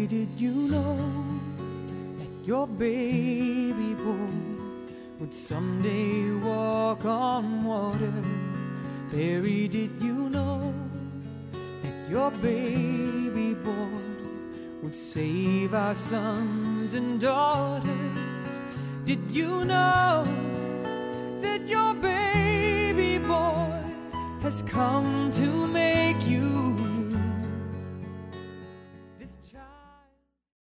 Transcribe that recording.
Mary, did you know that your baby boy would someday walk on water? Mary, did you know that your baby boy would save our sons and daughters? Did you know that your baby boy has come to make you